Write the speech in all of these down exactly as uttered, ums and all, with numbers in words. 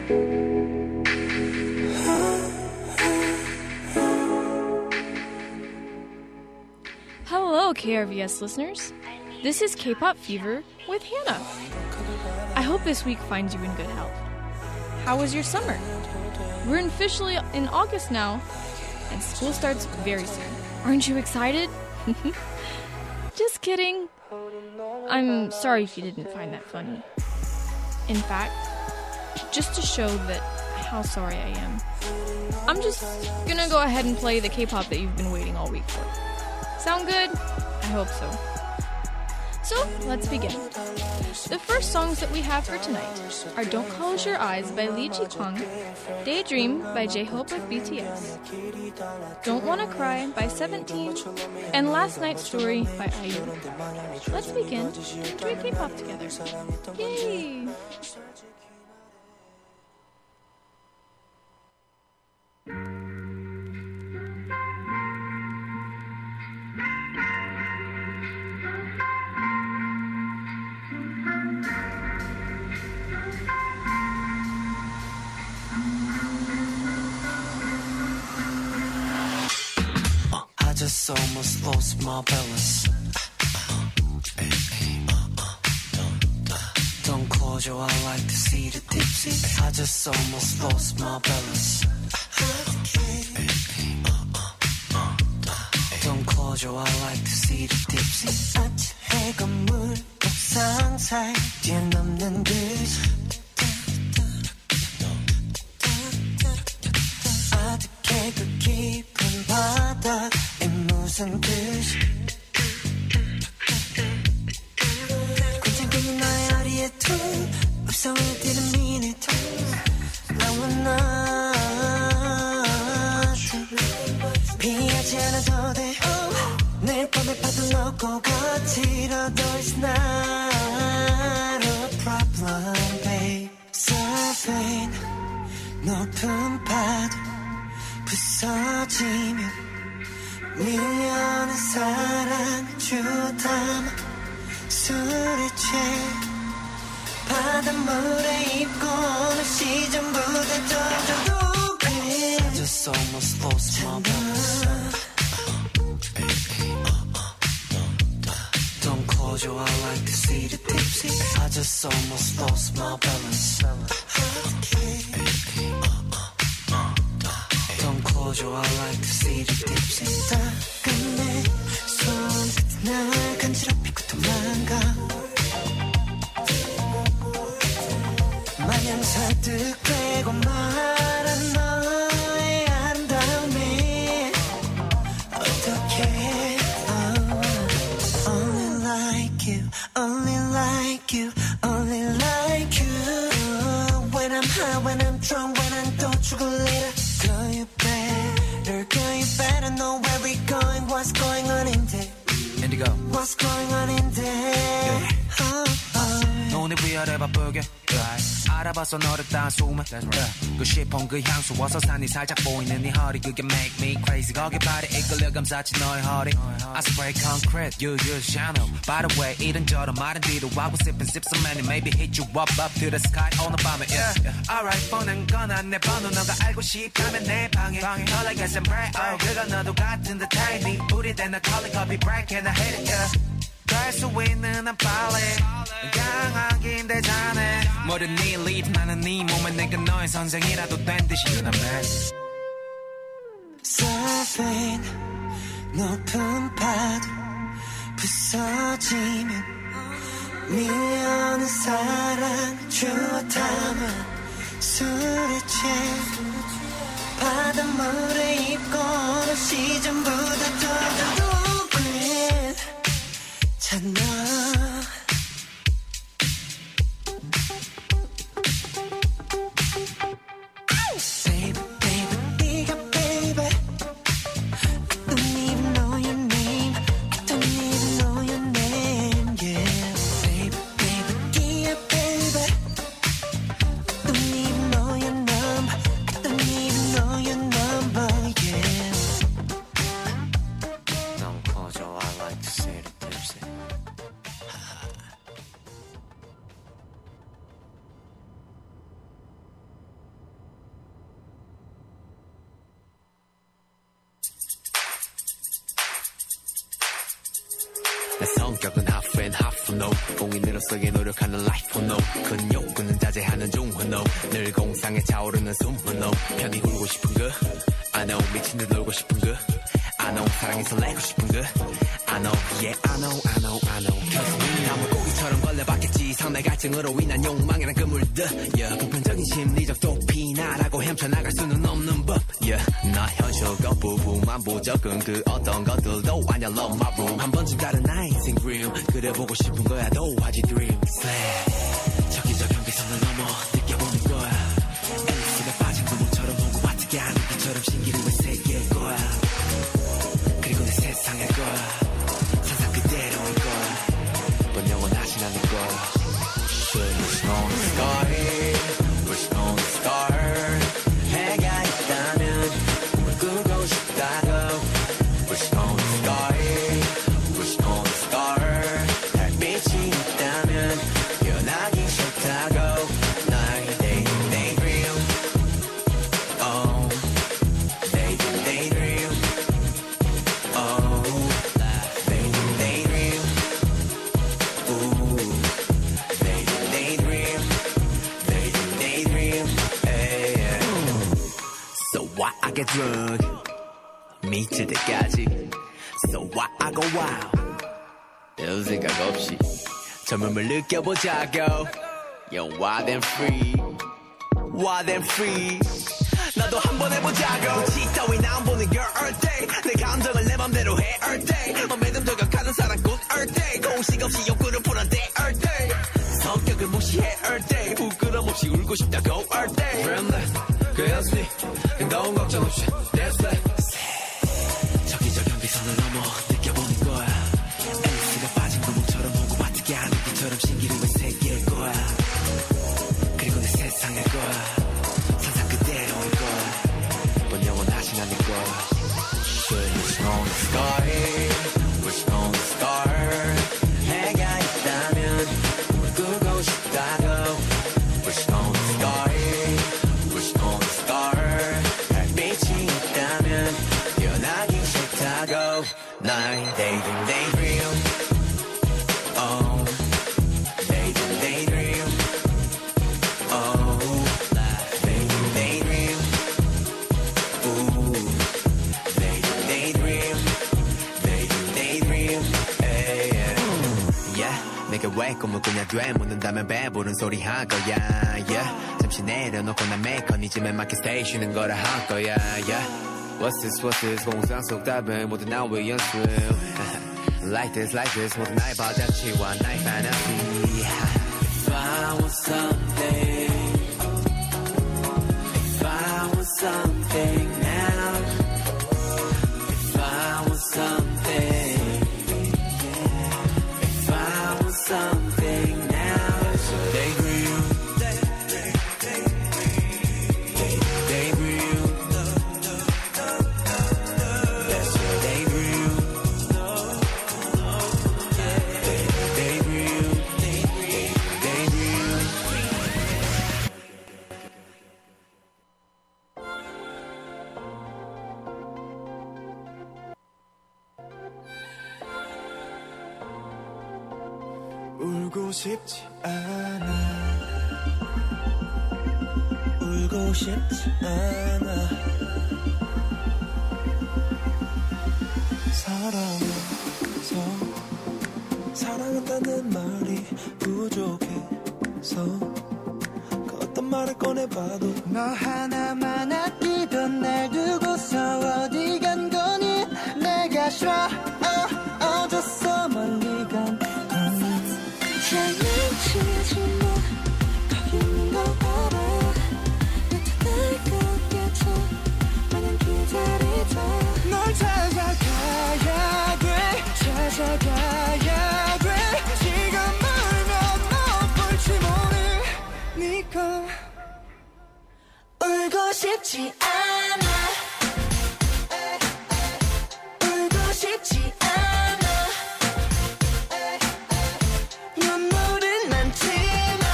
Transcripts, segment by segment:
Hello, K R V S listeners. This is K-Pop Fever with Hannah. I hope this week finds you in good health. How was your summer? We're officially in August now, and school starts very soon. Aren't you excited? Just kidding. I'm sorry if you didn't find that funny. In fact, just to show that how sorry I am, I'm just gonna go ahead and play the K-pop that you've been waiting all week for. Sound good? I hope so. So, let's begin. The first songs that we have for tonight are Don't Close Your Eyes by Lee Ji-kwang, Daydream by J-Hope with B T S, Don't Wanna Cry by Seventeen, and Last Night's Story by I U. Let's begin doing K-pop together. Yay! I just almost lost my balance. Don't close your eyes, I like to see the tipsy. I just almost lost my balance. Don't close your eyes, I like to see the tipsy. 해가 물 옥상 사이 뛰어넘는 듯이 아득해 그 깊은 바다에 무슨 뜻이 곤장감이 나의 허리에 툭 읍성을 뛰는 미니트 I wanna 피하지 않아도 돼 내일 밤에 파도 넣고 거칠어도 it's not a problem babe Surfing 높은 파도 부서지면 밀려는 사랑 주담아 술에 취해 바닷물에 입고는 시전보다 젖어도 그래 I just almost lost my balance Don't close your eyes, I like to see the tipsy I just almost lost my balance Don't close your eyes, I like to see the tipsy 따끈 내 손 날 간지럽히고 도망가 마냥 설득되고 말한 너의 아름다움이 어떡해 oh, Only like you, only like you, only like you When I'm high, when I'm drunk, when I'm 또 죽을 일을 Girl, you better, girl, you better know where we're going, what's going on in there. Indigo. What's going on in there? Yeah. Oh, oh. 눈이 위아래 바쁘게 yeah. 알아봤어 너를 딴 숨을 yeah. 그 시폰 그 향수 어서 산이 살짝 보이는 네 허리 그게 make me crazy 거기 발에 이끌려 감쌌지 너의 허리 I spray concrete, you use Chanel By the way 이런저런 말은 뒤로 I was sipping sip so many maybe hit you up up to the sky 오늘 밤에 yeah. yeah. Alright 뻔한 거나 내 번호 너가 알고 싶다면 내 방에 연락해서 pray oh 그건 너도 같은 듯해 네 우리 대나 calling coffee break and I hate it yeah. 갈 수 있는 한 빨리 강하긴 되잖아 모든 네 리듬 나는 네 몸에 내가 너의 선생이라도 된 듯이 You know man Surfing 높은 파도 부서지면 밀려는 사랑 주워 담아 술에 취해 바닷물에 입고는 시전보다 더 green 찾나 Baby, baby, 네가 baby I don't even know your name I don't even know your name, yeah Baby, baby, yeah, baby I don't even know your number I don't even know your number, yeah Don't close your eyes, I like to see the tipsy 성격은 half and half no 공인으로서의 노력하는 life no 큰 욕구는 자제하는 중후 no 늘 공상에 차오르는 숨후 no 편히 울고 싶은 그 I know 미친 듯 놀고 싶은 그 I know 사랑에 설레고 싶은 그 I know yeah I know I know I know 나무고기처럼 걸려봤겠지 상대 갈증으로 인한 욕망이란 그물들 yeah 보편적인 심리적 도피나라고 헤쳐나갈 수는 없는 법 yeah 나 현실 거부부만 부적은 그 어떤 것들도 아냐 love my room 한 번쯤 다른 나의 인생 dream 그려보고 싶은 거야 도화지 dream slay 저기저 경계선을 넘어 느껴보는 거야 앨리스가 빠진 구멍처럼 오고 와트게 하는 것처럼 신기루의 세계일 거야 그리고 내 세상일 거야 상상 그대로일 거야 넌 영원하진 않을 거야 Push on the sky Push on the star 해가 있다면 꿈을 꾸고 싶다고 Push on the sky Push on the star 달빛이 있다면 변하기 싫다고 나의 daydream daydream Oh daydream daydream Oh daydream daydream Ooh daydream daydream daydream daydream hey, yeah. So why I get drunk 미칠 때까지 So why I go wild 별 생각 없이 젊음을 느껴보자고 Yo wild and free Wild and free 나도 한번 해보자고 지 따윈 안 보는 girl all day 내 감정을 내 맘대로 해 all day 맘에든 저격하는 사랑꾼 all day 공식 없이 욕구를 풀어대 all day 성격을 무시해 all day 부끄럼 없이 울고 싶다고 all day Friendless 그였으니 너무 걱정 없이 That's life 저기저 경계선을 넘어 느껴보는 거야 앨리스가 빠진 구멍처럼 오고 와트게 하는 것처럼 신기루의 세계일 거야 그리고 내 세상일 거야 상상 그대로일 거야 넌 영원하진 않을 거야 Push on the sky Push on the star 해가 있다면 꿈을 꾸고 싶다고 Push on the sky Push on the star 달빛이 있다면 변하기 싫다고 나의 daydream daydream Oh daydream daydream Oh daydream daydream Ooh daydream daydream daydream daydream hey, yeah. yeah 내가 왜 꿈을 꾸냐 돼 묻는다면 배부른 소리 할 거야 yeah 잠시 내려놓고 난 메커니즘에 맞게 stay 쉬는 거라 할 거야 yeah What's this, what's this, 공상 속 답은 모두 나 위해 연습 Like this, like this, 모두 나의 바닥치와 나의 fantasy If I want something If I want something now If I want something If I want something now So daydream Daydream 울고 싶지 않아 울고 싶지 않아 사랑해서 사랑한다는 말이 부족해서 그 어떤 말을 꺼내봐도 너 하나만 아끼던 날 두고서 어디 간 거니 내가 싫어 어, 어졌어 멀리 간 장난치지 마 거기 있는 거 알아 나타날 것 같아 마냥 기다리자 널 찾아가야 돼 찾아가야 돼 지금 울면 못 볼지 모르니까 울고 싶지 않아 울고 싶지 않아 눈물은 많지만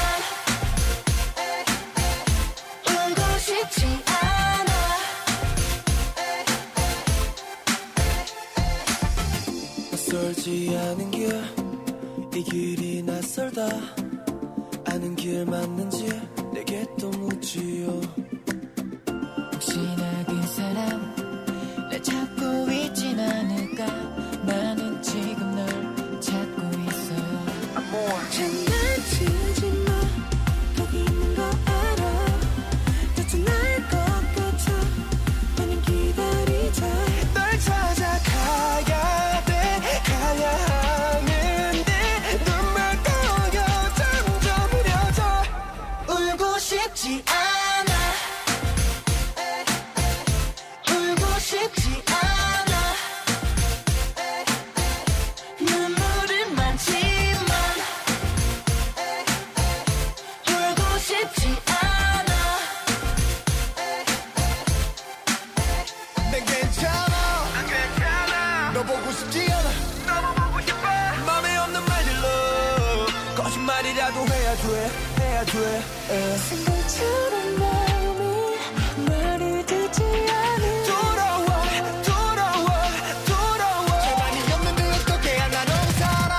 울고 싶지 않아 낯설지 않은 길 낯설다 아는 길 맞는지 내게 또 묻지요. 혹시나 그 사람 날 찾고 있진 않을까. 나는 지금 널 찾고 있어요. 장난치지 마. 거기 있는 거 알아. 대체 날 것 같아. 나는 기다리자. 널 찾아가야 돼. 가야 하는데 눈물 고여 점점 흐려져. 울고 싶지 않아. 울고 싶지 않아. 눈물은 많지만 울고 싶지 않아. 난 괜찮아. 너 보고 싶지 않아. 너무 보고 싶어. 맘에 없는 말들로 거짓말이라도 해야 돼. 해야 돼. 생각처럼 마음이 말을 듣지 않아. 돌아와 돌아와 돌아와. 제발이 없는데 어떻게 나 너무 살아.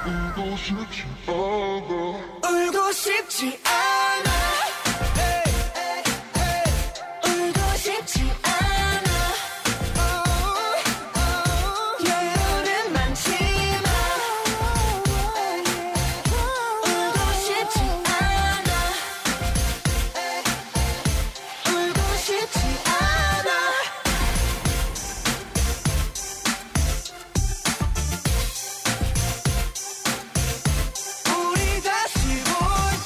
울고 싶지 않아. 울고 싶지 않아. 눈물은 많지만 울고 싶지 않아. 울고 싶지 않아. 우리 다시 볼 때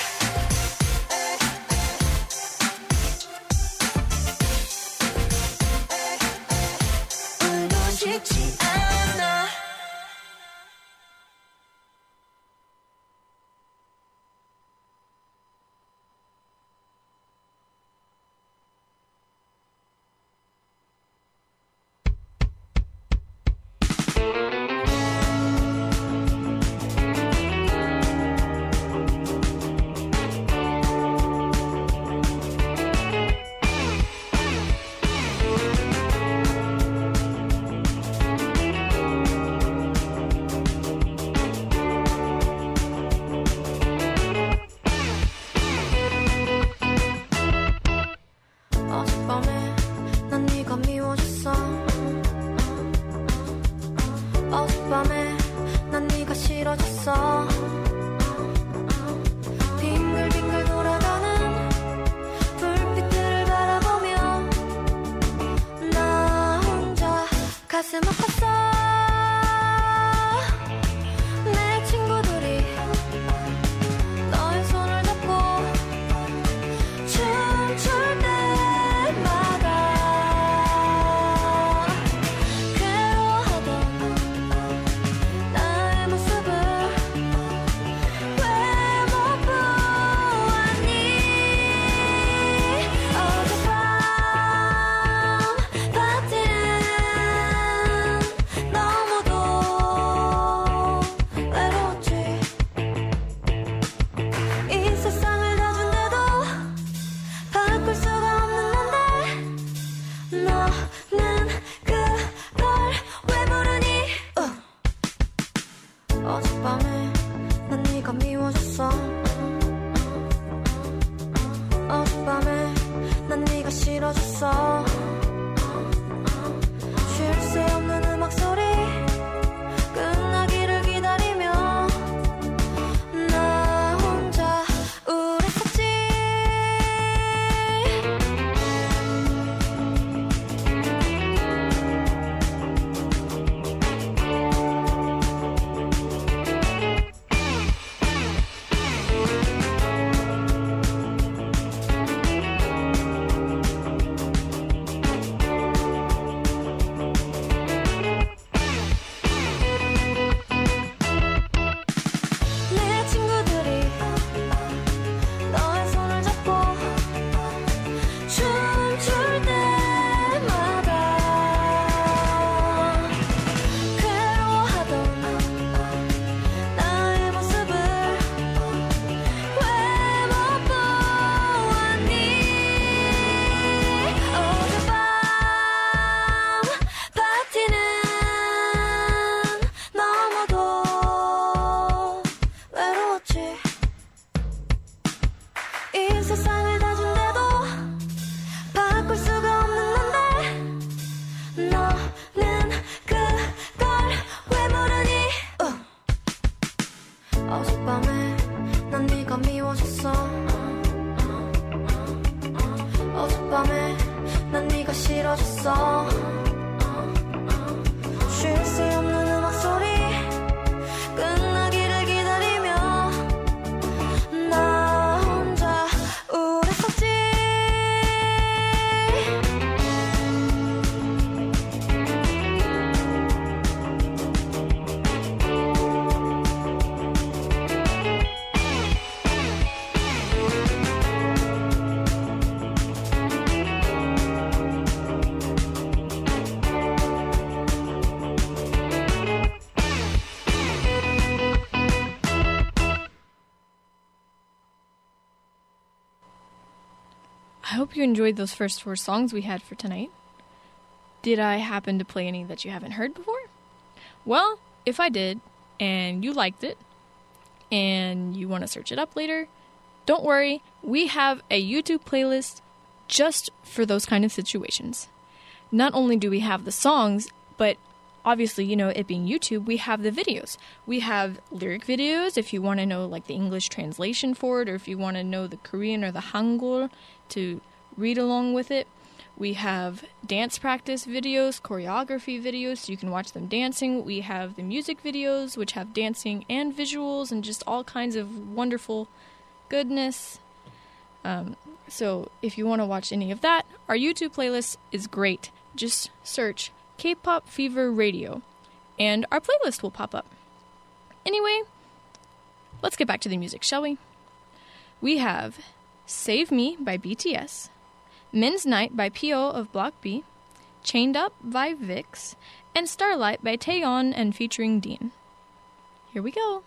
울고 싶지 않아. 어젯밤에 난 네가 미워졌어. 어젯밤에 난 네가 싫어졌어. 빙글빙글 돌아가는 불빛들을 바라보며 나 혼자 가슴 아팠어. 내 친구들이 너의 손을 잡고 춤출 때마다 괴로워하던 나의 모습을 왜 못 보았니. 어젯밤 파티는 너무도 외로웠지. 이 세상을 다 준대도 바꿀 수가 없는 건데 너는 그걸 왜 모르니. 어. 어젯밤에 난 네가 미워졌어. 어젯밤에 난 네가 싫어졌어. 쉴 새 없는 음악 소리 끝나기를 기다리며 나 혼자 우울했었지. 세상을 다 준대도 바꿀 수가 없는 건데 너는 그걸 왜 모르니 uh. 어젯밤에 난 네가 미워졌어 어젯밤에 난 네가 싫어졌어 쉴 새 없는 음악 소리 끝나기를 기다리며 나 혼자 우울했었지 I hope you enjoyed those first four songs we had for tonight. Did I happen to play any that you haven't heard before? Well, if I did, and you liked it, and you want to search it up later, don't worry, we have a YouTube playlist just for those kind of situations. Not only do we have the songs, but obviously, you know, it being YouTube, we have the videos. We have lyric videos if you want to know like the English translation for it, or if you want to know the Korean or the Hangul to read along with it. We have dance practice videos, choreography videos, so you can watch them dancing. We have the music videos, which have dancing and visuals and just all kinds of wonderful goodness. Um, so if you want to watch any of that, our YouTube playlist is great. Just search K-Pop Fever Radio, and our playlist will pop up. Anyway, let's get back to the music, shall we? We have Save Me by B T S, Men's Night by P O of Block B, Chained Up by Vix, and Starlight by Taeyeon and featuring Dean. Here we go.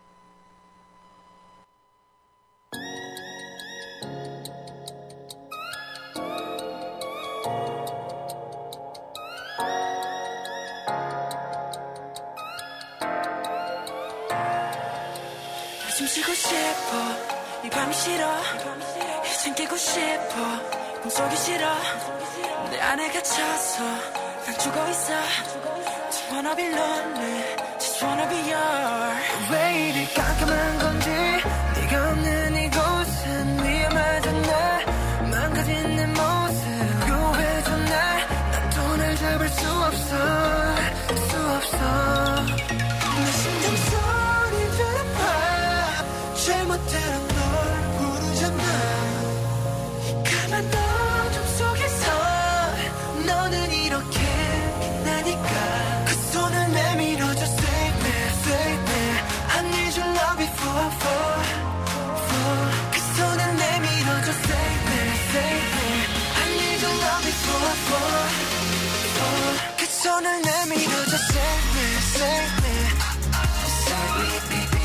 숨 쉬고 싶어 이 밤이 싫어 이젠 깨고 싶어 꿈속이 싫어 내 안에 갇혀서 난 죽어있어 Just wanna be lonely Just wanna be yours 왜 이리 깜깜한 건지 네가 없는 이곳은 위험하잖아 망가진 내 모습 구해줘 날 난 돈을 잡을 수 없어 수 없어 내 심장 소리 들어봐 잘못대로 널 부르잖아 가만 어둠 속에서 너는 이렇게 빛나니까 그 손을 내밀어줘 Save me, save me I need your love before, for, for 그 손을 내밀어줘 Save me, save me I need your love before, for, for 그 손을 내밀어줘 Save me, save me Save me, baby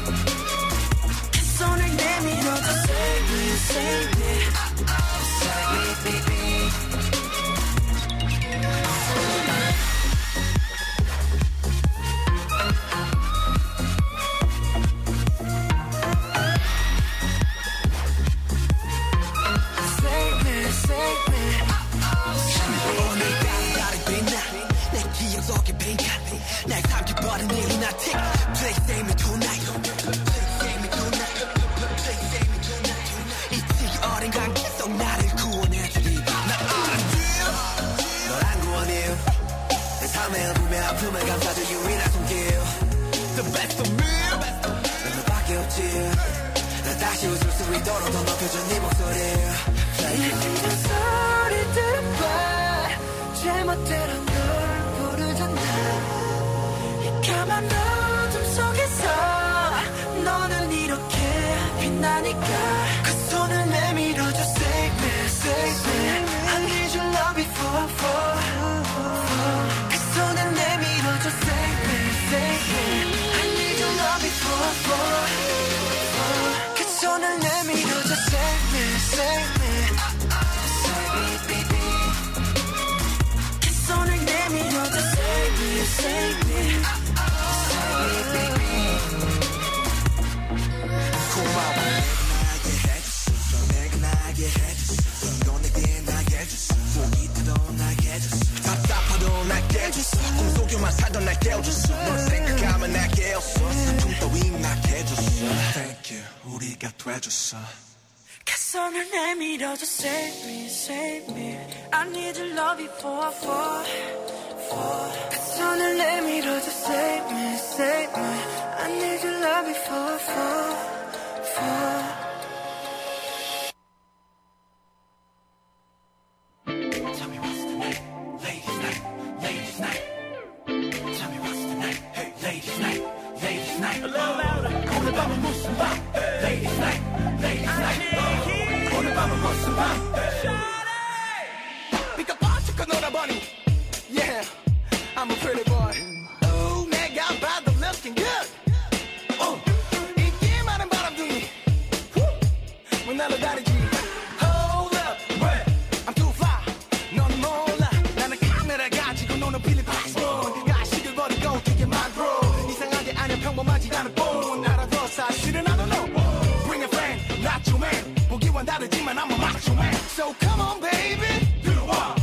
손을 내밀어줘 Save me, save me Save me, baby Save me, save me 오늘 달이 빛나 내 기억 속에 빈칸 날 삼켜버린 이 lunatic Please save me tonight Please save me tonight Please save me tonight 잊지 어린 관계 속 나를 구원해주리 난 알아줘 널 안 구원해 내 삶의 어둠의 아픔을 감싸줄 유일한 손길 The best of me 난 너밖에 없지 나 다시 웃을 수 있도록 더 높여줘 네 목소리 내 심장 소리 들어봐 잘못대로 널 부르잖아 이 까만 어둠 속에서 너는 이렇게 빛나니까 그 손을 내밀어줘 Save me, save me I need your love before, for, for 그 손을 내밀어줘 Save me, save me I need your love before, for, for 그 손을 내밀어줘 Save me, save me Save me, baby 그 손을 나게 해줬어 너 내게 나게 해줬어 속이 터도 나게 해줬어 답답하도 나게 해줬어 꿈속에만 살던 날 깨워줬어 널 생각하면 날 깨웠어 슬픔 따윈 나게 해줬어 Thank you 우리가 돼줬어 손을 내밀어줘 save me save me I need your love before I fall fall 그 손을 내밀어줘 save me save me I need your love before I fall fall Tell me what's the night ladies night ladies night Tell me what's the night hey ladies night ladies night A little louder 오늘 밤은 무슨 밤 ladies night ladies night 오늘 밤은 무슨 밤 비가 빠지고 놀아보니 Yeah I'm a pretty boy Ooh 내가 봐도 looking good uh, 인기 많은 바람둥이 왜 나를 다르지 Hold up Wait. I'm too fly 넌 몰라 나는 카메라 가지고 노는 필리핀 스폰 가식을 버리고 되게 많고 이상하게 아니야 평범하지 않은 본 알아도 사실은 I don't know Bring a friend not your man 보기와는 다르지만 I'm a macho man So come on baby 들어와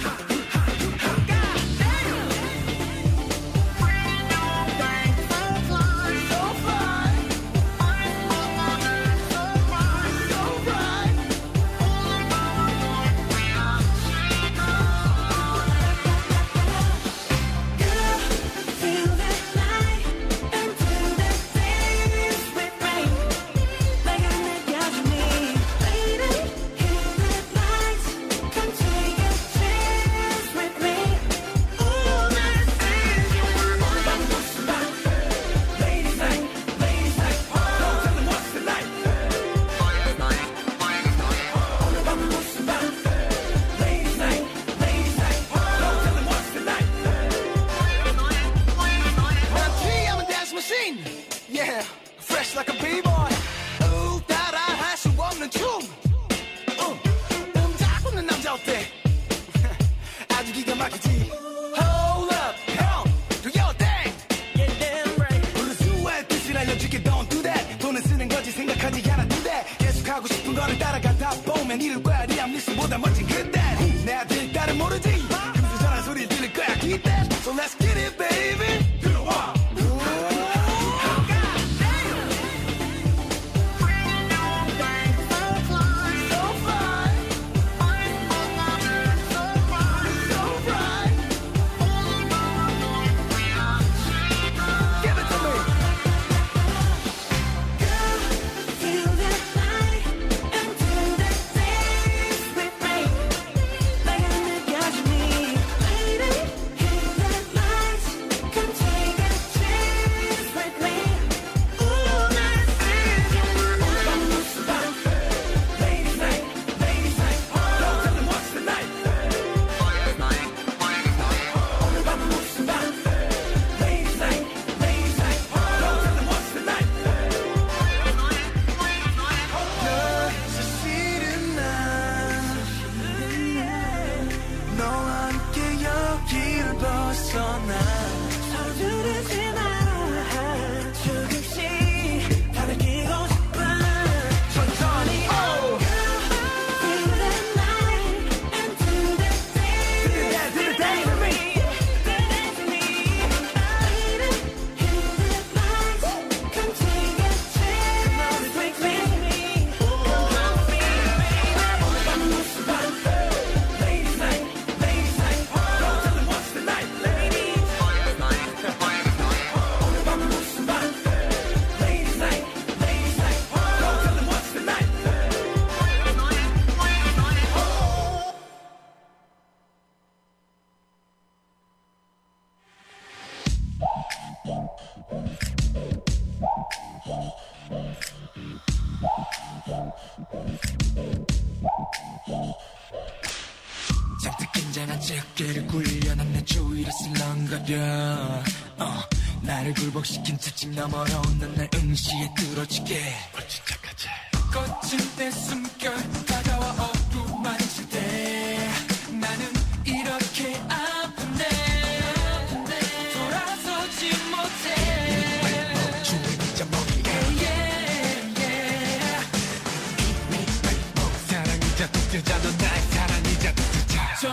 Yeah, fresh like a b-boy Ooh, 따라할 수 없는 춤 uh, 음작 없는 남자 어때? 아주 기가 막히지 Hold up, 형, do your thing Yeah, damn right 부른 수의 뜻을 알려줄게, don't do that 돈은 쓰는 거지 생각하지 않아 do that 계속하고 싶은 거를 따라가다 보면 이룰 거야 리암 니슨보다 멋진 그때 내 아들 딸은 모르지 금수저란 소리 들릴 거야 기대 So let's get it, baby 들어와 잔뜩 긴장한 채깨를 굴려난 내 주위를 슬렁거려 어, 나를 굴복시킨 채찍 너머로 넌 날 응시에 뚫어지게 벌칙 착하지 거친 때 숨결 다가와 어루만을 칠 때 나는 이렇게 아픈데 돌아서지 못해 멈추는 잊어먹기 yeah, yeah. Keep me back, 사랑이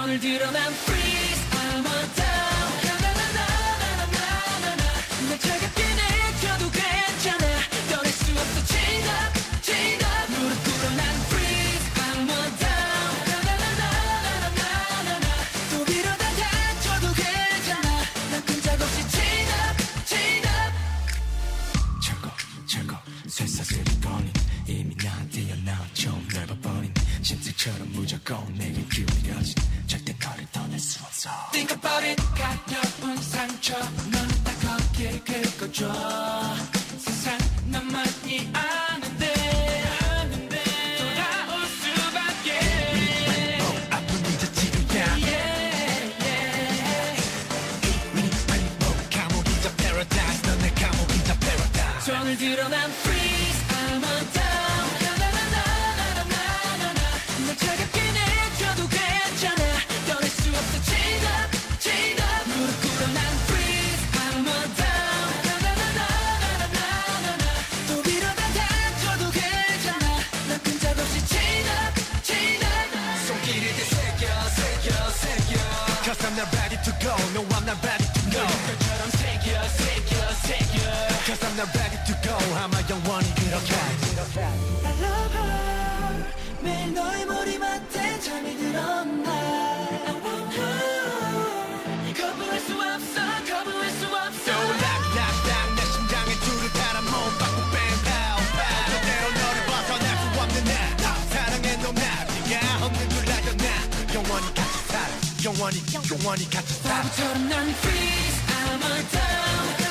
손을 들어 난 freeze I'm on down 나나나나나나나나 날 차갑게 내켜도 괜찮아 떠날 수 없어 chain up chain up 무릎 꿇어 난 freeze I'm on down 나나나나나나나나 또 이러다 다쳐도 괜찮아 난 끈적없이 chain up chain up 철거 철거 쇠사슬이 걸린 이미 나한테 연나온 처음 넓어버린 심술처럼 무조건 내게 기울여진 절대 너를 떠날 수 없어 Think about it 가벼운 상처 너는 다 거기에 긁어줘 세상 너만이 아는데 아는데 돌아올 수밖에 뭐 아픈 이제 지루야 yeah, yeah. 이미 빨리 뭐 감옥이자 paradise 넌 내 감옥이자 paradise 손을 들어 난 freeze I'm on down 나나나나나나나나 날 차갑게 내켜도 괜찮아 떠날 수 없어 chain up chain up 무릎 꿇어 난 freeze I'm on down 나나나나나나나나 또 이러다 다쳐도 괜찮아 난 끈적없이 chain up chain up 손길을 되새겨 새겨 새겨 Cause I'm not ready to go No I'm not ready to go 너처럼 새겨 새겨 새겨 Cause I'm not ready to go 아마 영원히 그렇게 I love her 매일 너의 머리맡에 잠이 들어 나 I want her 거부할 수 없어 거부할 수 없어 So lock lock lock 내 심장에 줄을 달아 몸 받고 bang pow pow 그대로 너를 벗어날 수 없는 나 사랑해 너 나 네가 없는 줄 알려 나 영원히 같이 살아 영원히 영원히 같이 살아 바보처럼 난 freeze I'm on down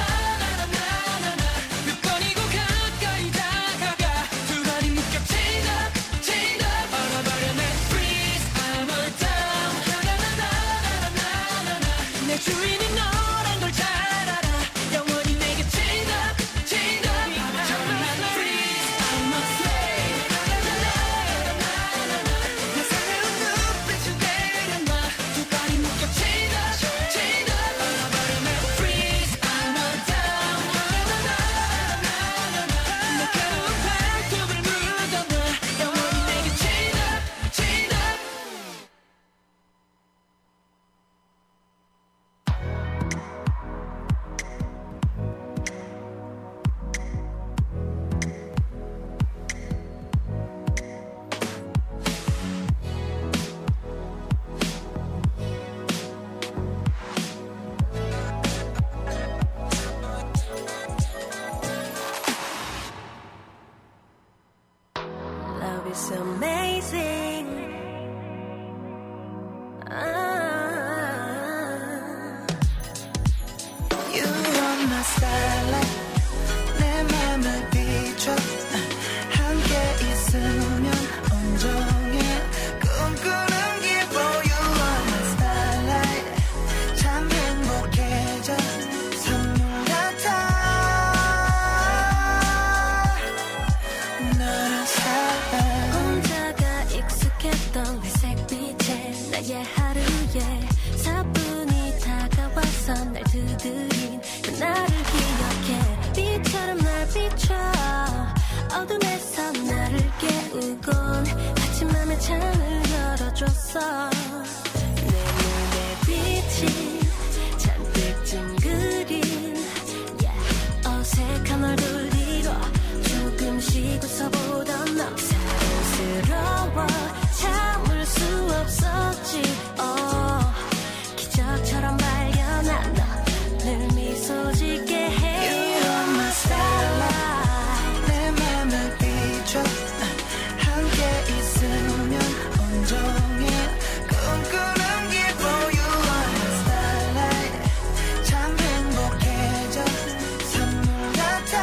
몇 번이고 가까이 다가가 두 발이 묶여 chain up chain up 얼어버려 난 freeze I'm on down 내 주인이 너란 걸 잘 알아 영원히 내게 chain up chain up 바보처럼 난 freeze I'm on slave 내 설레운 눈빛을 내려놔 두 발이 묶여 chain up chain up 얼어버려 난 freeze I'm on down 내 가벼운 발톱을 묻어놔 영원히 내게 chain up chain up Love is amazing. Ah. You are my starlight 내 맘을 비춰 함께 있으면 온종일 꿈꾸는 기분 You are my starlight 참 행복해져 선물 같아 너를 사랑 혼자가 익숙했던 회색빛에 나의 하루에 사뿐히 다가와서 날 두드린 그날을 기억해 빛처럼 날 비춰 어둠에서 나를 깨우곤 아침맘에 창을 열어줬어 내 눈에 빛이 잔뜩 찡그린 yeah, 어색한 얼굴리로 조금씩 웃어보던 너 사랑스러워 참을 수 없었지 oh, 기적처럼 발견한 너를 미소 짓게 해 You are my starlight 내 맘을 비춰 함께 있으면 온종일 꿈꾸는 기분 You are my starlight 참 행복해져 선물 같아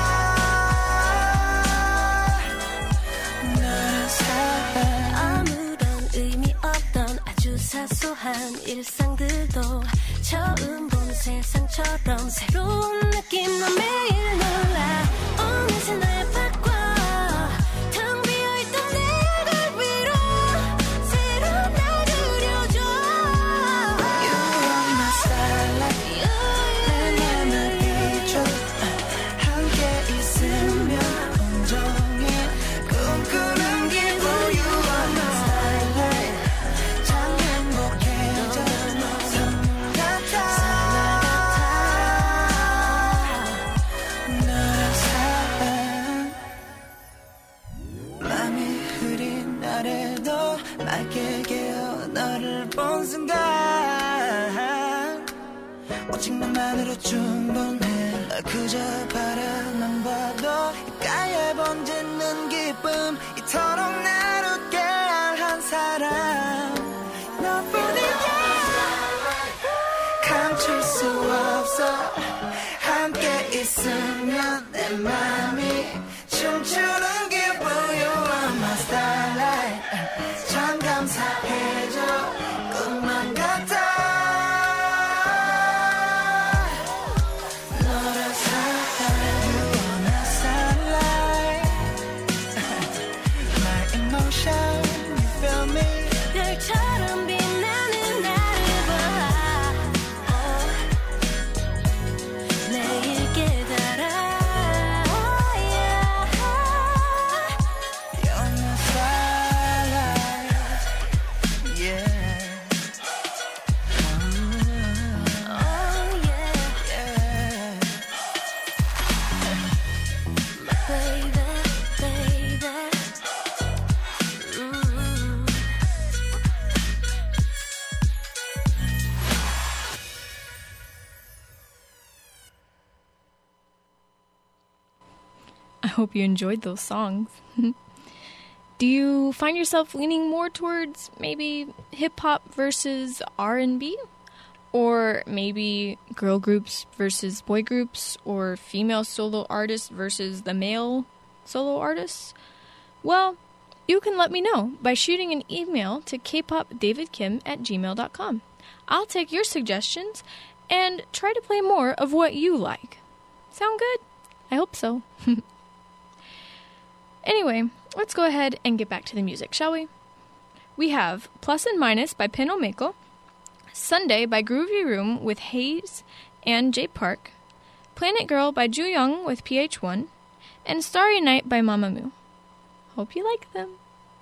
너를 사랑 아무런 의미 없던 아주 사소한 일상들도 처음 본 세상처럼 새로운 느낌으로 매일 놀라 어느새 날 바꿔 텅 비어있던 내 얼굴 위로 새로 날 그려줘 You are my starlight 내 맘을 비춰 함께 있으면 온종일 꿈꾸는 기분 You are my starlight 참 말해도 맑게 깨어 너를 본 순간 오직 너만으로 충분해 널 그저 바라만 봐도 가에 번지는 기쁨 이토록 나를 웃게 한 사람 너뿐이야 감출 수 없어 함께 있으면 내 맘이 춤추는 기분 You are my starlight 참 감사해줘 꿈만 같아 너를 사랑해 You are my starlight My emotion You feel me 별처럼 빛나는 나를 봐 매일 깨달아 You're my starlight Yeah Oh yeah Yeah baby baby mm. I hope you enjoyed those songs. Do you find yourself leaning more towards maybe hip-hop versus R and B? Or maybe girl groups versus boy groups? Or female solo artists versus the male solo artists? Well, you can let me know by shooting an email to k pop david kim at gmail dot com. I'll take your suggestions and try to play more of what you like. Sound good? I hope so. Anyway, let's go ahead and get back to the music, shall we? We have Plus and Minus by Pin Omeko, Sunday by Groovy Room with Hayes and J Park, Planet Girl by Ju Young with P H one, and Starry Night by Mamamoo. Hope you like them.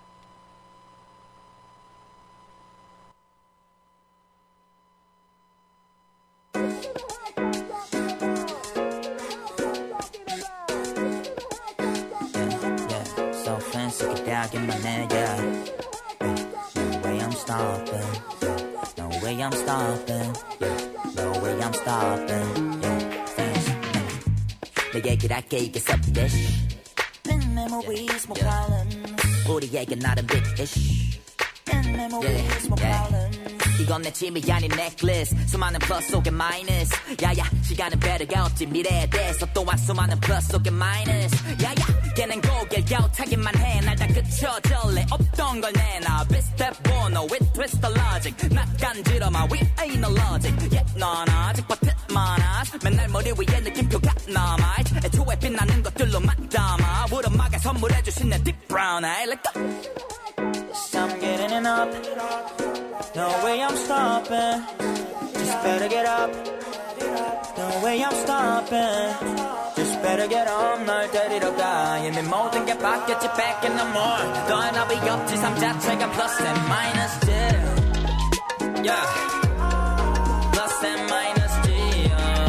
Yeah, so fancy, get down, get my name, yeah. No way I'm stopping, no way I'm stopping, no way I'm stopping, yeah, fancy. 내 얘기를 할게 이게 섭대시 Big memories, more problems 우리에게 나름 big ish Big memories, more problems 이건 내 짐이 아닌 necklace 수많은 plus 속에 minus 야야 시간은 배려가 없지 미래에 대해서 또한 수많은 plus 속에 minus 야야 걔는 고개를 갸웃하기만 해 날 다 그쳐줄래 없던 걸 내놔 비슷해 보노 with twist the logic 난 간지러마 we ain't no logic yeah 넌 아직 버틸만 하지 맨날 머리 위에 느낌표가 남아 애초에 빛나는 것들로만 담아 우르막에 선물해주신 내 deep brown eye like the I'm getting it up No way I'm stopping Just better get up No way I'm stopping Just better get up 널 데리러 가 이미 모든 게 바뀌었지 back in the more 더 나비 없지 삶 자체가 plus and minus yeah yeah plus and minus yeah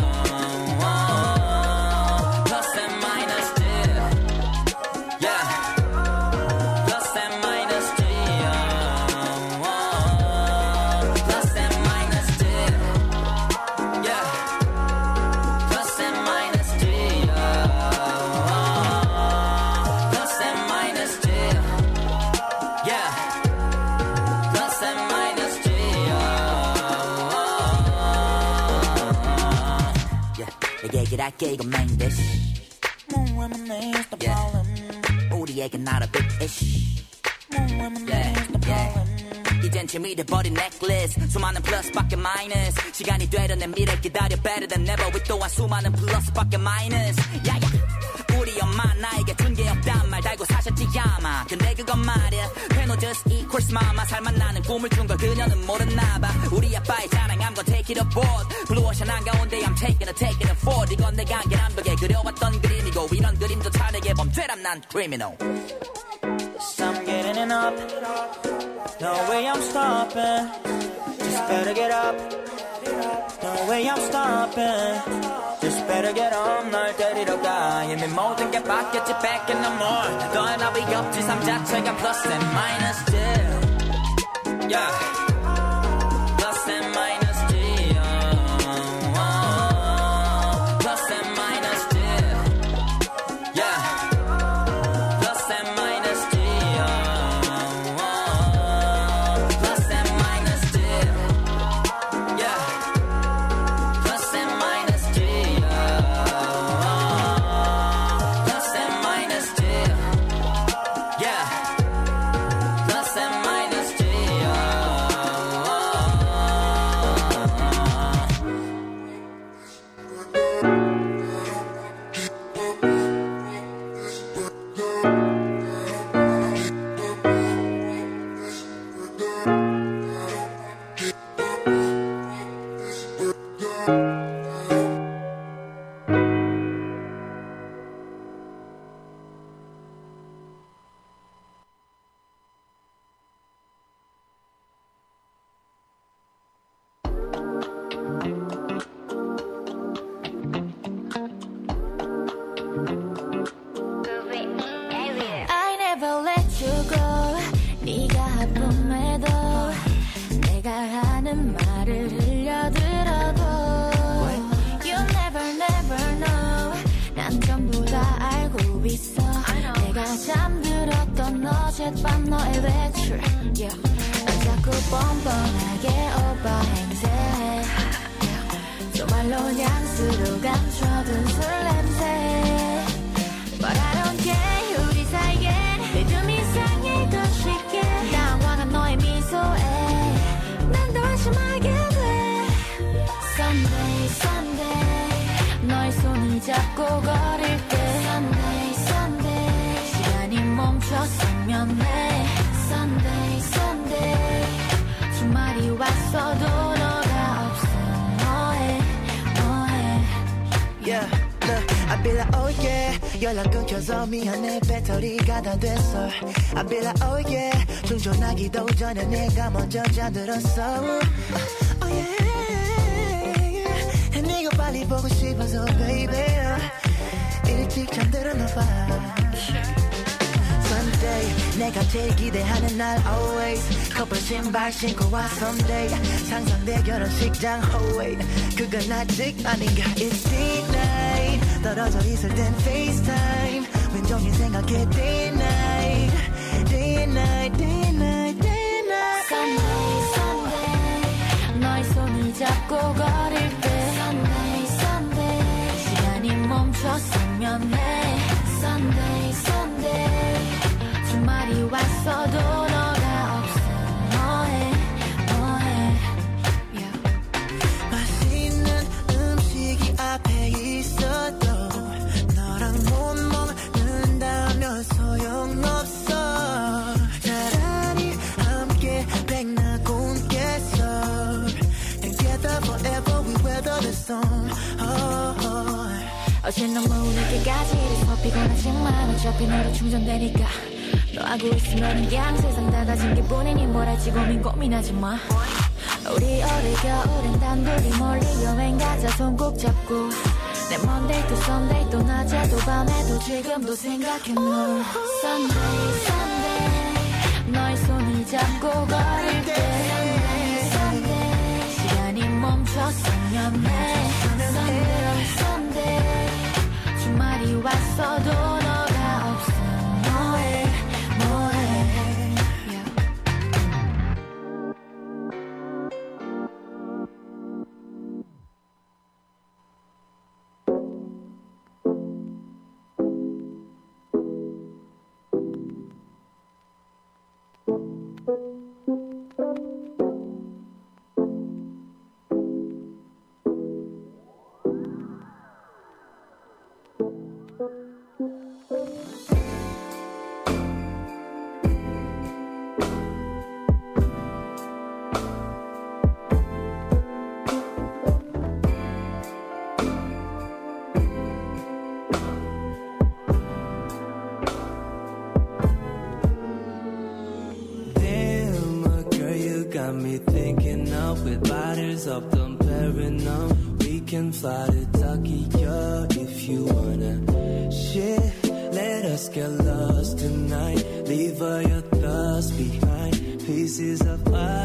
oh, plus and minus yeah yeah plus and minus 얘기할게 이건 main dish More women is the problem 우리에게 not a big ish More women is the problem 이젠 짐이 돼버린 necklace 수많은 plus밖에 minus 시간이 되려 내 미래 기다려 better than never with 또한 수많은 plus밖에 minus 야야 우리 엄마 나에게 준 게 없단 말 달고 사셨지 아마 근데 그건 말이야 회노 just equals mama 살만 나는 꿈을 준 걸 그녀는 모르나 봐 우리 아빠의 자랑한 건 take it aboard 블루오션 한가운데 I'm taking a taking a forward 이건 내가 안개 남벽에 그려왔던 그림이고 이런 그림도 차례게 범죄람 난 criminal I'm getting it up No way I'm stopping Just better get up No way I'm stopping Just better get up 널 데리러 가 이미 모든 게 바뀌었지 back in the more 더 나비 없지 삶 자체가 plus and minus Yeah. Plus and minus D. Oh, oh. Plus and minus D. Yeah. Plus and minus D. Oh, oh. Plus and minus D. Yeah. Plus and minus D. Oh, oh. Plus and minus D. Yeah. Plus and minus D. I never let you go. 네가 아픔에도 내가 하는 말을 흘려들어도 You never never know. 난 전부 다 알고 있어. 내가 잠들었던 어젯밤 너의 외출 yeah. 난 자꾸 뻔뻔하게 오빠 행세해 정말로 향수로 감춰둔 술 냄새 But I don't care 우리 사이엔 믿음 이상의 것이게 당황한 너의 미소에 난 더 안심하게 돼 Sunday Sunday 너의 손을 잡고 걸을 때 Sunday Sunday 시간이 멈췄으면 해 Sunday Sunday 주말이 왔어도 너가 없어 뭐해 뭐해 Yeah, look, I be like, oh yeah. 연락 끊겨서 미안해, 배터리가 다 됐어. I be like, oh yeah. 충전하기도 전에 내가 먼저 잠들었어. Oh yeah. 네가 빨리 보고 싶어서, baby. 일찍 잠들었나 봐. Sunday, 내가 제일 기대하는 날, always. 커플 신발 신고 와, someday. 상상돼 결혼식장, oh wait. 그건 아직 아닌가, it's D-Night. 떨어져 있을 땐 FaceTime. 왼종일 생각해, day and night. Day and night, day and night, day and night. Sunday, Sunday 너의 손을 잡고 걸을 때 Sunday, Sunday 시간이 멈췄으면 해 Sunday, Sunday 주말이 왔어도 너가 없어 뭐해 뭐해 yeah. 맛있는 음식이 앞에 있어도 너랑 못 먹는다면 소용없어 차라리 함께 백낙원 깨서 Together forever we weather the storm oh, oh. 어제 너무 늦게까지 이래서 피곤하지만 어차피 너로 충전되니까 너하고 있으면 그냥 세상 다 가진 기분이니 뭘 할지 고민 고민하지 마 우리 올해 겨울엔 단둘이 멀리 여행 가자 손 꼭 잡고 내 Monday to Sunday 또 낮에도 밤에도 지금도 생각해 너 Sunday Sunday 너의 손을 잡고 걸을 때 Sunday Sunday 시간이 멈췄으면 해 Sunday Sunday 주말이 왔어도 너가 없어 뭐해 뭐해 got me thinking of with bottles of Dom Perignon. We can fly to Tokyo if you wanna. Shit, let us get lost tonight. Leave all your thoughts behind. Pieces of us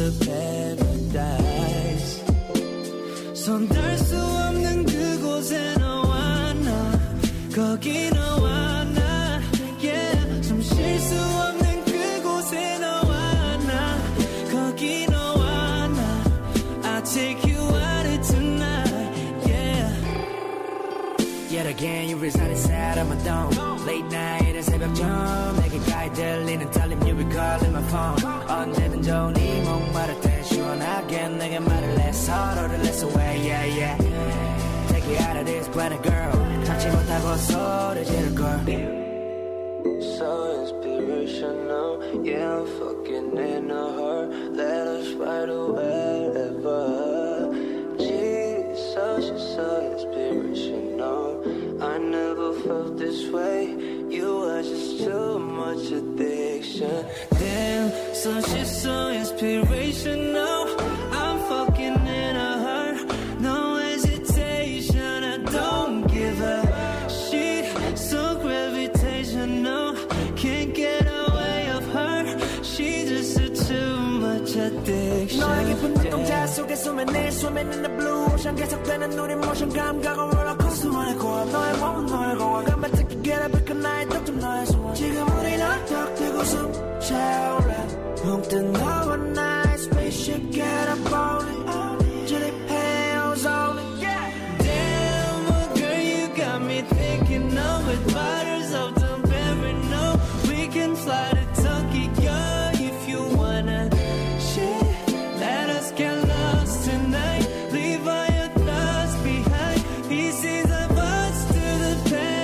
the paradise. 손 닿을 수 없는 그곳에 너와 나 거기 너와 나 yeah. 숨 쉴 수 없는 그곳에 너와 나 거기 너와 나 I'll take you out tonight yeah. Yet again you reside inside of my dome Late night 새벽쯤 내게 가이 들리는 떨림 You be calling my phone 언제든 좋으니 목마를 땐 시원하게 내게 말을 해 서로를 let's away yeah yeah Take you out of this planet girl 참지 못하고 소리 지를걸 So inspirational Yeah I'm fucking in a hurt Let us ride wherever Jesus you're so inspirational I never felt this way You are just too much addiction Damn, so she's so inspirational I'm fucking in a hurt No hesitation I don't give a shit So gravitational Can't get away of her She's just a too much addiction 너의 깊은 눈동자 속에 숨에 내 swimming in the blue ocean 계속되는 우리 모션 감각은 롤러코스터 너의 고압 너의 몸은 너의 고압 간발특히 get up 그 나의 독점 너의 소원 지금 우린 얼떡대고 숨 채울래 문득 너와 나의 spaceship get up only 저리 ozone Damn, oh girl, you got me thinking of it Waters of the very no We can fly to Tokyo if you wanna Shit, let us get lost tonight Leave all your thoughts behind Pieces of us to the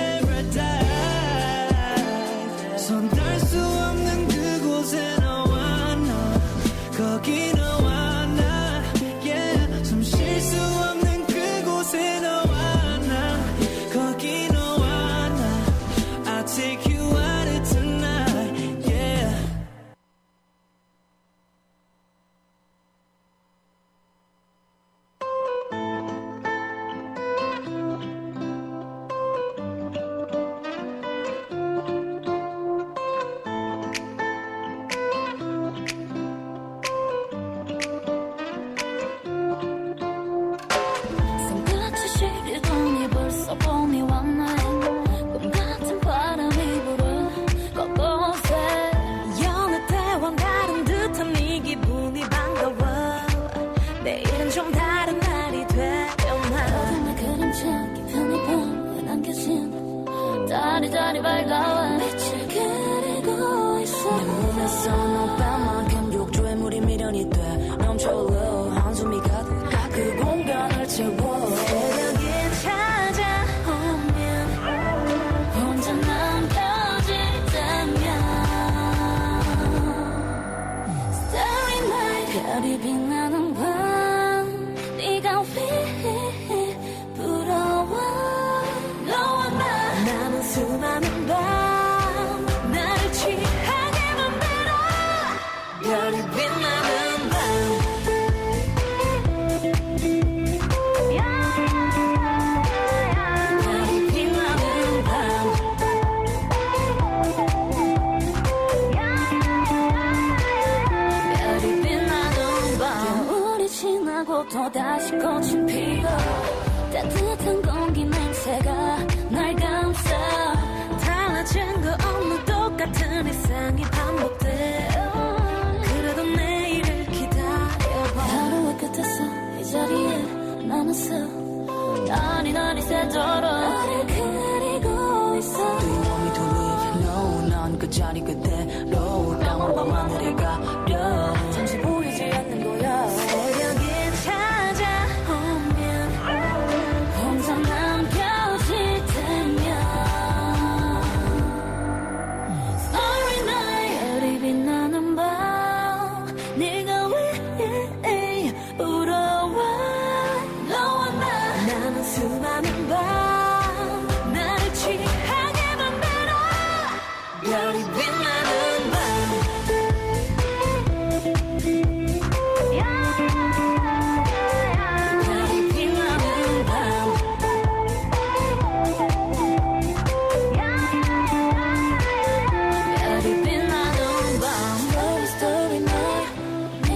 paradise 손 닿을 수 없는 그곳에 너와 나 거기 너와 나 yeah. 숨 쉴 수 없는 그곳에 너와 나 거기 너와 나 I'll take you out tonight yeah. 손끝이 시리더니 벌써 봄이 왔네 꿈 같은 바람이 불어 곳곳에 여느 때와 다른 듯한 네 기분이 반가워 내일은 좀 다른 날이 되려나 어둠의 그림자 깊은 이 밤에 남겨진 달이 달이 밝아와 빛을 그리고 있어 내 몸에서 너만큼 욕조에 물이 미련이 돼 넘쳐흘러 한숨이 가득 그 공간을 채워 새벽이 찾아오면 혼자 남겨질 때면 Starry night 별이 빛나는 밤 네가 왜 부러워 너와 나 나는 수많은 밤 나를 취하게 만들어 별이 빛나는 밤 또다시 꽃은 피고 따뜻한 공기 냄새가 날 감싸 달라진 거 없는 똑같은 일상이 반복돼 그래도 내일을 기다려봐 하루의 끝에서 이 자리에 남았어 아니 난 이새도록 나를 그리고 있어 Do you want me to leave? No 난 그 자리 그대로 까만 밤 하늘에 가려 잠시 보이지 않는 거야 새벽이 찾아오면 혼자 남겨질 때면 Starry night 별이 빛나는 밤 네가 왜 울어와 너와 나 나는 수많은 밤 나를 취하게 만들어 별이 빛나는 밤 별이 빛나는 밤 Starry, starry night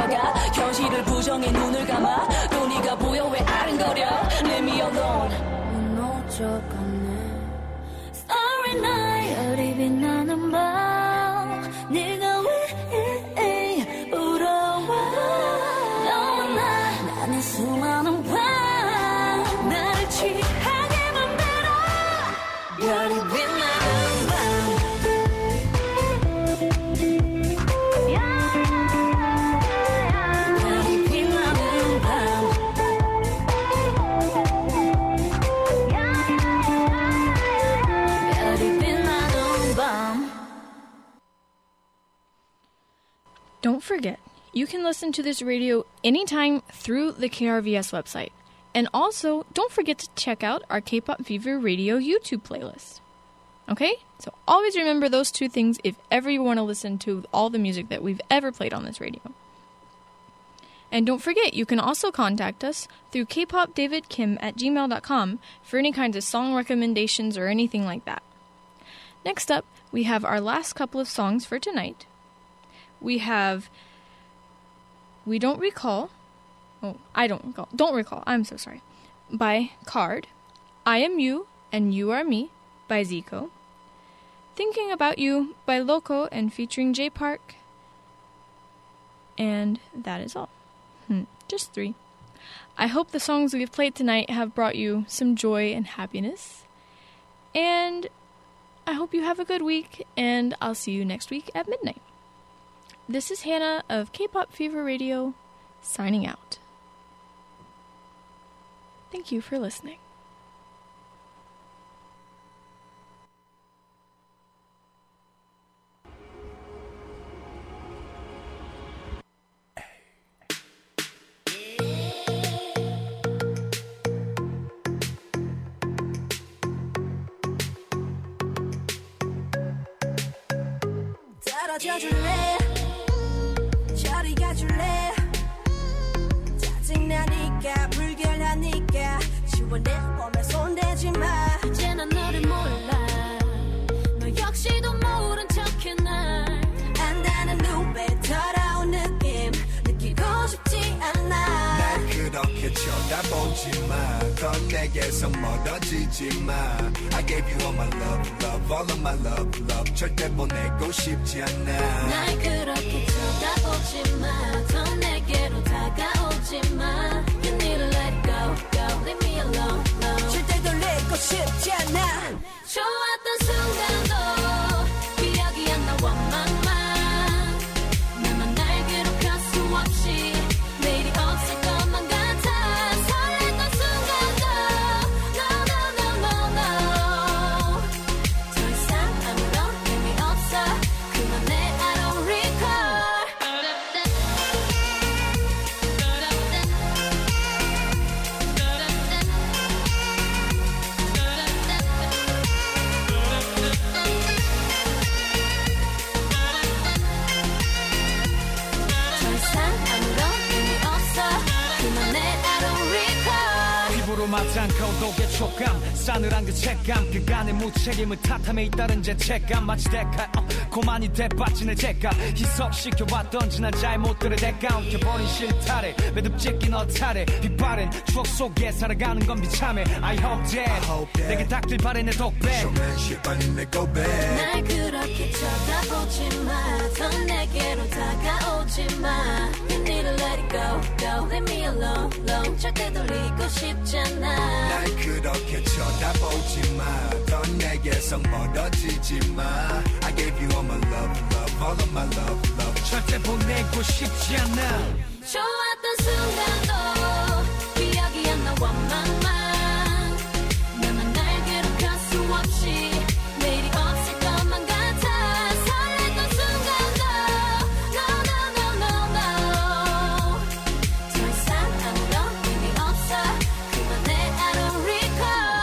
다가 현실을 부정해 눈을 감아 또 네가 보여 왜 아른거려 Leave me alone 무너져가네 Starry night 별이 빛나는 밤 네가 왜 부러워 너와 나 나는 수많은 밤 나를 취하게 만들어 별이 빛나는 밤 Don't forget, you can listen to this radio anytime through the K R V S website. And also, don't forget to check out our K-Pop Fever Radio YouTube playlist. Okay? So always remember those two things if ever you want to listen to all the music that we've ever played on this radio. And don't forget, you can also contact us through k pop david kim at gmail dot com for any kinds of song recommendations or anything like that. Next up, we have our last couple of songs for tonight. We have We Don't Recall. Oh, I don't recall. Don't recall. I'm so sorry. By Card. I Am You and You Are Me by Zico. Thinking About You by Loco and featuring J Park. And that is all. Hmm, just three. I hope the songs we've played tonight have brought you some joy and happiness. And I hope you have a good week, and I'll see you next week at midnight. This is Hannah of K-Pop Fever Radio, signing out. Thank you for listening. 떨어져줄래 저리 가줄래 짜증나니까 불결하니까 지워 내 몸에 손대지마 이제 난 너를 몰라 너 역시도 모른 척해 날 안다는 눈빛 더러운 느낌 느끼고 싶지 않아 날 그렇게 쳐다보지마 더 내게서 멀어지지마 I gave you all my love love all of my love love 절대 보내고 싶지 않아 날 그렇게 쳐다보지마 더 내게로 다가오지마 You need to let it go go leave me alone alone 절대 돌리고 싶지 않아 좋았던 순간도 기억이 안 나와 맘만 나만 날 괴롭힐 수 없이 내일이 없을 것만 같아 설렜던 순간도 No no no no no 더 이상 아무런 의미 없어 그만해 I don't recall 더 이상 아무런 의미 없어 그만해 I don't recall 피부로 맞않고 독의 촉감 싸늘한 그 책감 그간의 무책임을 탓함에 잇따른 죄책감 마치 대가 어, 고만이 대빠진 내 죄감 희석시켜왔던 지난 잘못들의 대가 엉켜버린 실타래 매듭짓긴 어타래 빛바랜 추억 속에 살아가는 건 비참해 I hope that 내게 닥칠 바래 내 독백 쇼맨십 아닌 내 고백 날 그렇게 쳐다보지마 더 내게로 다가오지마 You need to let it go go leave me alone alone 절대 돌리고 싶지 않아 날 그렇게 쳐다보지마 더 내게서 멀어지지마 I gave you all my love love all of my love love 절대 보내고 싶지 않아 좋았던 순간도 기억이 안 나와 맘만 나만 날 괴롭힐 수 없이 내일이 없을 것만 같아 설렜던 순간도 No no no no no 더 이상 아무런 의미 없어 그만해 I don't recall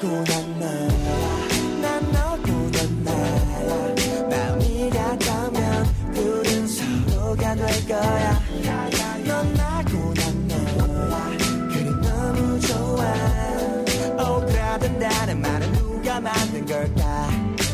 나고 난 너야 난 너고 넌 나야 마음이 같다면 둘은 서로가 될 거야 넌 나고 난 너야 그래 너무 좋아 오그라든다는 말은 누가 만든 걸까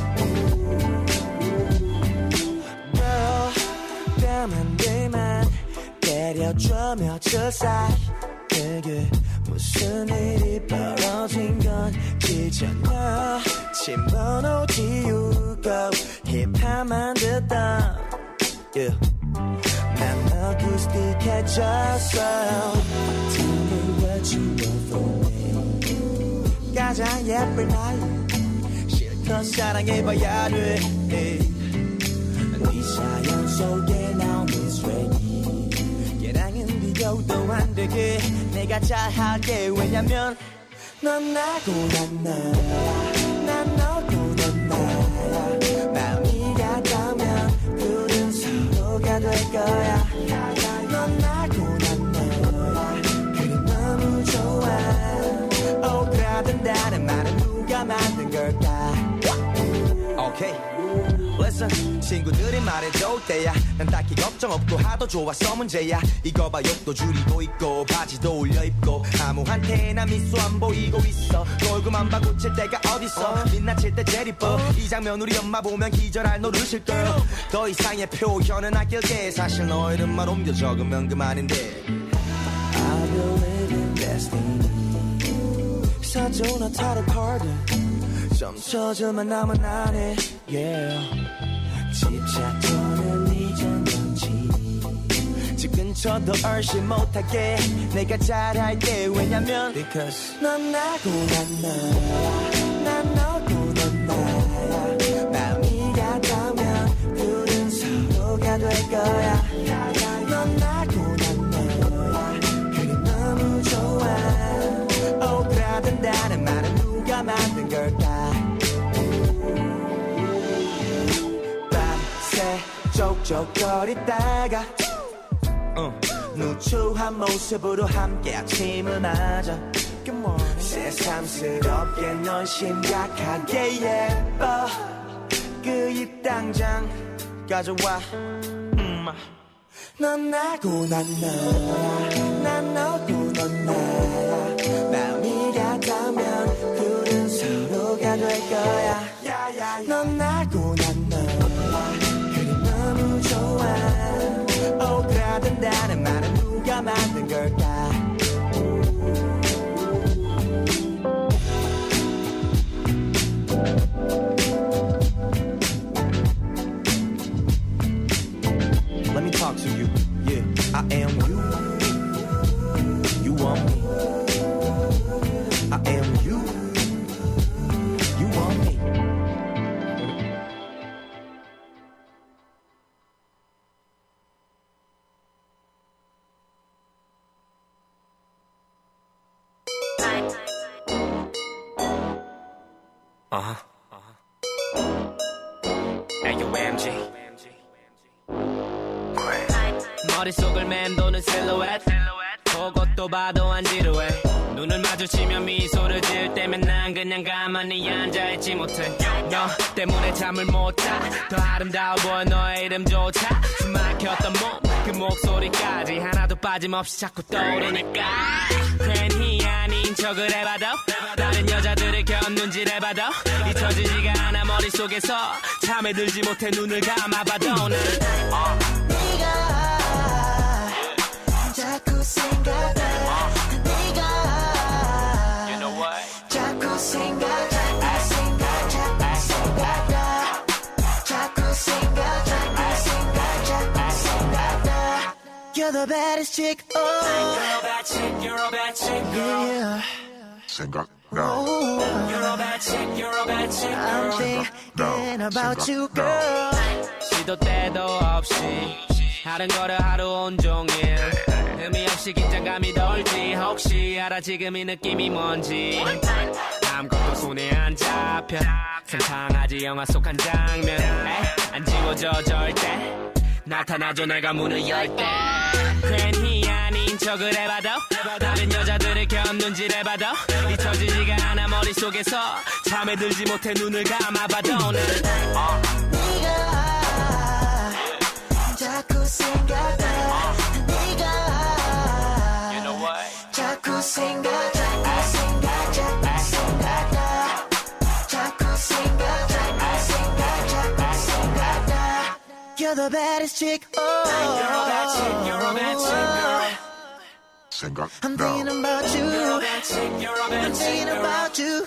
Girl 뺨한 대만 때려줘 며칠 사이 그게 무슨 일이 벌어진 건지 전혀 침번호 지우고 힙합만 듣던 yeah. 난 어쿠스틱해졌어 Tell me what you want from me 가장 예쁠 나이 실컷 사랑해봐야 돼 네 사연 속에 나온 Miss Ready 걔랑은 비교도 안 되게 내가 잘할게 왜냐면 넌 나고 난 너야 난 너고 넌 나야 마음이 같다면 둘은 서로가 될 거야 넌 나고 난 너야 그래 너무 좋아 오그라든다는 말은 누가 만든 걸까 오케이 okay. Listen 친구들이 말해줄 때야 난 딱히 걱정 없고 하도 좋아서 문제야 이거 봐 욕도 줄이고 있고 바지도 올려 입고 아무한테나 미소 안 보이고 있어 얼굴만 봐 고칠 때가 어딨어 민낯일 때 제일 이뻐 이 장면 우리 엄마 보면 기절할 노릇일걸 더 이상의 표현은 아낄게 사실 너 이름만 옮겨 적으면 그만인데 I believe in destiny 사조나 타로 카드 좀 쳐주면 나만 안해 yeah 집착도는 이젠 정치 집 근처도 얼씬 못하게 내가 잘할게 왜냐면 Because 넌 나고 난 너야 난 너고 넌 나야 마음이 같다면 둘은 서로가 될 거야 넌 나고 난 너야 그래 너무 좋아 오그라든다는 말은 누가 만든 걸까 쪽쪽거리다가 어, 누추한 모습으로 함께 아침을 맞아 새삼스럽게 넌 심각하게 예뻐 그 입 당장 가져와 음. 넌 나고 난 너야 난 너고 넌 나야 마음이 같다면 둘은 서로가 될 거야 넌 나고 난 너야 너무 좋아 오그라든다는 말은 누가 만든 걸까 Let me talk to you Yeah, I am you You want me I am you You want me Uh-huh. Hey, yo, 엠지. 머릿속을 맴도는 실루엣 그것도 봐도 안 지루해 눈을 마주치며 미소를 지을 때면 난 그냥 가만히 앉아있지 못해 너 때문에 잠을 못 자 더 아름다워 보여 너의 이름조차 숨막혔던 몸 그 목소리까지 하나도 빠짐없이 자꾸 떠오르니까 괜히 아닌 척을 해봐도 다른 여자들을 곁눈질 해봐도 잊혀지지가 않아 머릿속에서 잠에 들지 못해 눈을 감아봐도 난 네가 자꾸 생각나 네가 자꾸 생각 자꾸 생각 자꾸 생각나 자꾸 생각 자꾸 생각 자꾸 생각나 You're the baddest chick oh You're a bad chick You're a bad chick girl yeah. 생각 Oh, you're a bad chick, you're a bad chick girl. I'm thinking about you girl 시도 때도 없이 다른 거를 하루 온종일 의미 없이 긴장감이 돌지 혹시 알아 지금 이 느낌이 뭔지 아무것도 손에 안 잡혀 상상하지 영화 속 한 장면 에이, 안 지워져 절대 나타나줘 내가 문을 열 때 괜히 아닌 척을 해봐도 다른 여자들을 곁 눈질 해봐도 잊혀지지가 않아 머릿속에서 잠에 들지 못해 눈을 감아봐도 난 네가 자꾸 생각나 네가 You know what? 자꾸 생각 자꾸 생각 자꾸 생각나 자꾸 생각 자꾸 생각 자꾸 생각나 You're the baddest chick oh You're a bad chick, you're a bad chick, girl 생각 I'm thinking about you You're a bad chick, you're a bad I'm chick, thinking girl about you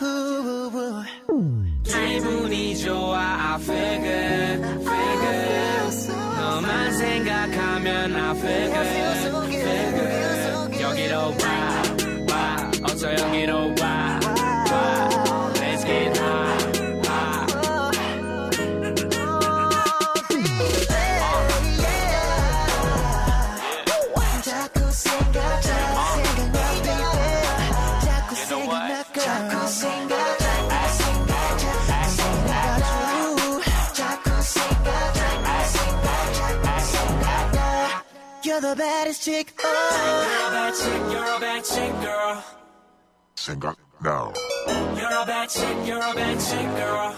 기분이 좋아 I feel good, feel good 너만 생각하면 I feel good, feel good 여기로 와, 와 어서 여기로 와, 와 Let's get high, high 자꾸 생각 자꾸 생각나 baby 자꾸 생각나 자꾸 생각 자꾸 생각 자꾸 생각나 자꾸 생각 자꾸 생각 자꾸 생각나 You're the baddest chick oh You're a bad chick, you're a bad chick, girl 생각 now. You're a bad chick, you're a bad chick, girl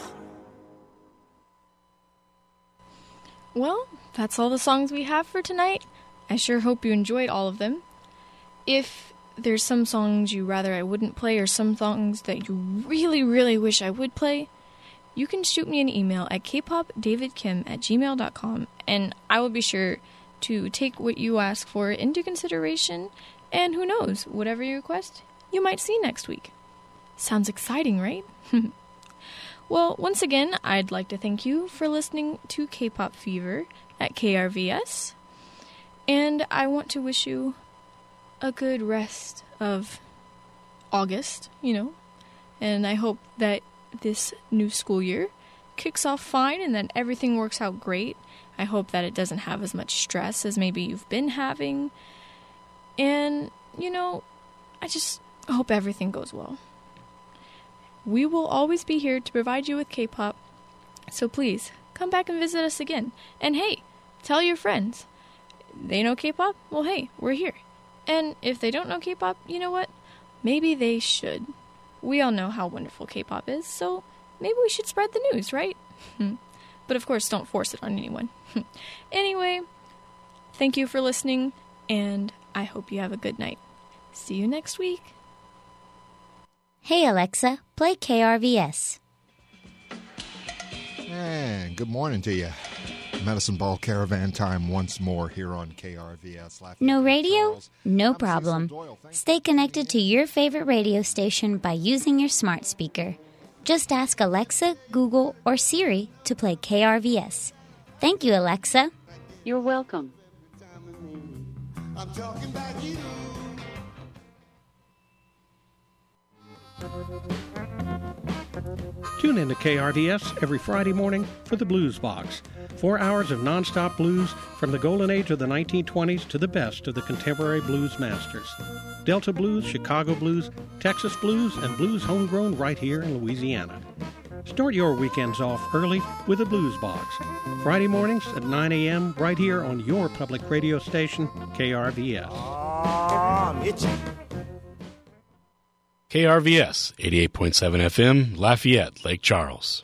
Well, that's all the songs we have for tonight. I sure hope you enjoyed all of them. If there's some songs you rather I wouldn't play or some songs that you really, really wish I would play, you can shoot me an email at k pop david kim at gmail dot com and I will be sure to take what you ask for into consideration, and who knows, whatever you request, you might see next week. Sounds exciting, right? Well, once again, I'd like to thank you for listening to K-Pop Fever at K R V S. And I want to wish you a good rest of August, you know. And I hope that this new school year kicks off fine and that everything works out great. I hope that it doesn't have as much stress as maybe you've been having. And, you know, I just hope everything goes well. We will always be here to provide you with K-pop, so please, come back and visit us again. And hey, tell your friends. They know K-pop? Well, hey, we're here. And if they don't know K-pop, you know what? Maybe they should. We all know how wonderful K-pop is, so maybe we should spread the news, right? But of course, don't force it on anyone. Anyway, thank you for listening, and I hope you have a good night. See you next week. Hey Alexa, play K R V S. And good morning to you. Medicine Ball Caravan time once more here on K R V S. No radio? No problem. Stay connected to your favorite radio station by using your smart speaker. Just ask Alexa, Google, or Siri to play K R V S. Thank you, Alexa. You're welcome. I'm talking about you. Tune in to K R V S every Friday morning for the Blues Box. Four hours of nonstop blues from the golden age of the nineteen twenties to the best of the contemporary blues masters. Delta blues, Chicago blues, Texas blues, and blues homegrown right here in Louisiana. Start your weekends off early with the Blues Box. Friday mornings at nine a.m. right here on your public radio station, K R V S. Oh, I'm itchy. K R V S, eighty-eight point seven F M, Lafayette, Lake Charles.